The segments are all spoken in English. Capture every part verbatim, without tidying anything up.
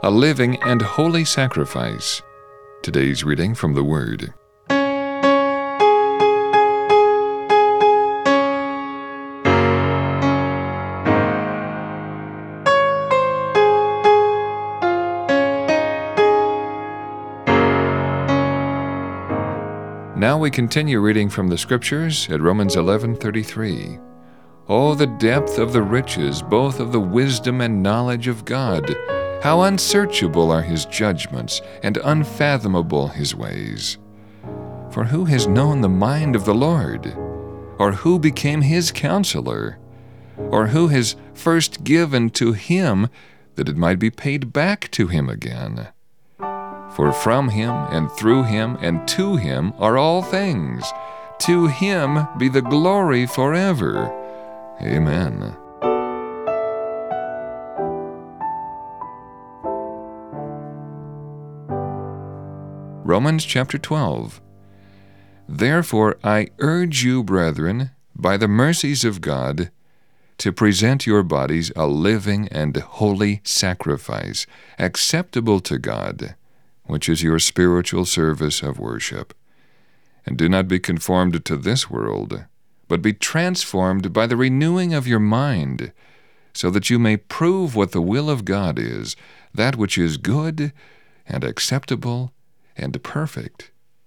a living and holy sacrifice. Today's reading from the Word. Now we continue reading from the Scriptures at Romans eleven thirty-three. Oh, the depth of the riches, both of the wisdom and knowledge of God! How unsearchable are His judgments, and unfathomable His ways! For who has known the mind of the Lord? Or who became His counselor? Or who has first given to Him, that it might be paid back to Him again? For from Him, and through Him, and to Him are all things. To Him be the glory forever. Amen. Romans chapter twelve. Therefore I urge you, brethren, by the mercies of God, to present your bodies a living and holy sacrifice, acceptable to God, which is your spiritual service of worship. And do not be conformed to this world, but be transformed by the renewing of your mind, so that you may prove what the will of God is, that which is good and acceptable and perfect.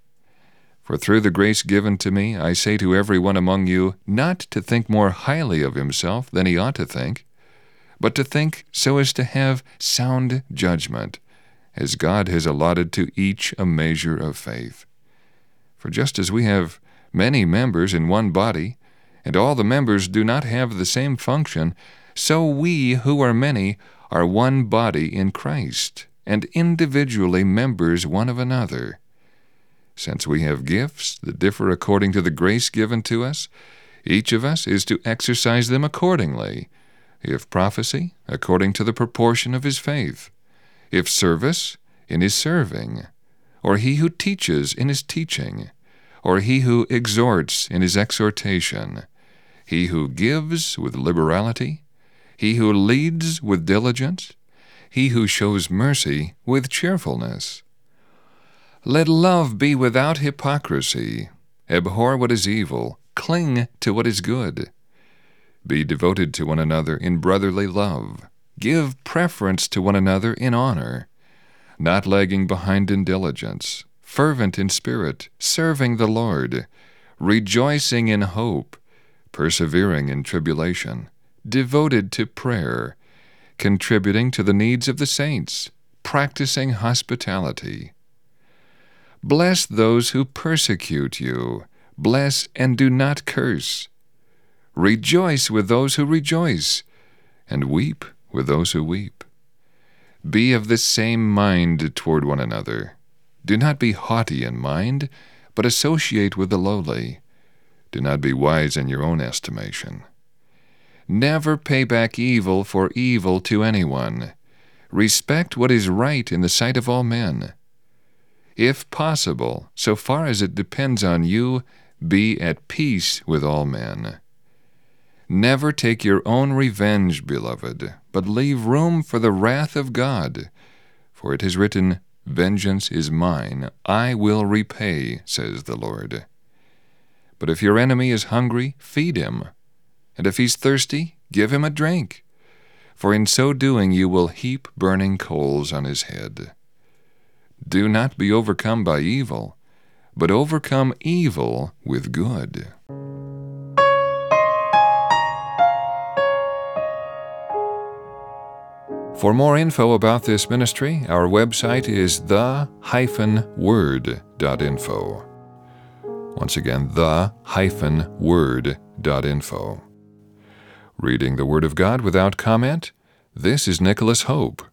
For through the grace given to me, I say to every one among you, not to think more highly of himself than he ought to think, but to think so as to have sound judgment, as God has allotted to each a measure of faith. For just as we have many members in one body, and all the members do not have the same function, so we who are many are one body in Christ, and individually members one of another. Since we have gifts that differ according to the grace given to us, each of us is to exercise them accordingly. If prophecy, according to the proportion of his faith; if service, in his serving; or he who teaches, in his teaching; or he who exhorts, in his exhortation; he who gives with liberality; he who leads with diligence; he who shows mercy with cheerfulness. Let love be without hypocrisy. Abhor what is evil, cling to what is good. Be devoted to one another in brotherly love. Give preference to one another in honor, not lagging behind in diligence, fervent in spirit, serving the Lord, rejoicing in hope, persevering in tribulation, devoted to prayer, contributing to the needs of the saints, practicing hospitality. Bless those who persecute you. Bless and do not curse. Rejoice with those who rejoice, and weep with those who weep. Be of the same mind toward one another. Do not be haughty in mind, but associate with the lowly. Do not be wise in your own estimation. Never pay back evil for evil to anyone. Respect what is right in the sight of all men. If possible, so far as it depends on you, be at peace with all men. Never take your own revenge, beloved, but leave room for the wrath of God. For it is written, Vengeance is mine, I will repay, says the Lord. But if your enemy is hungry, feed him, and if he's thirsty, give him a drink, for in so doing you will heap burning coals on his head. Do not be overcome by evil, but overcome evil with good. For more info about this ministry, our website is the dash word dot info. Once again, the dash word dot info. Reading the Word of God without comment, this is Nicholas Hope.